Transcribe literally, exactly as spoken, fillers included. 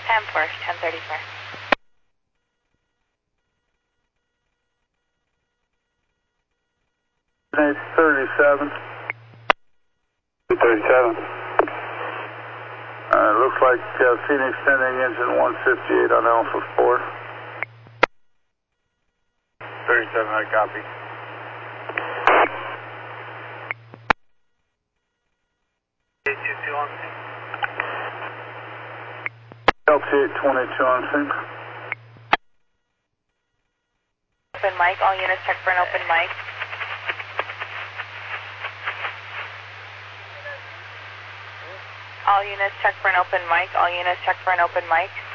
ten four, ten thirty-four. eight thirty-seven. thirty-seven. Uh, looks like uh, Phoenix sending engine one fifty-eight on Alpha four. thirty-seven, I copy. eight two two on sync. L T eight twenty-two on sync. Open mic, all units check for an open mic. All units check for an open mic, all units check for an open mic.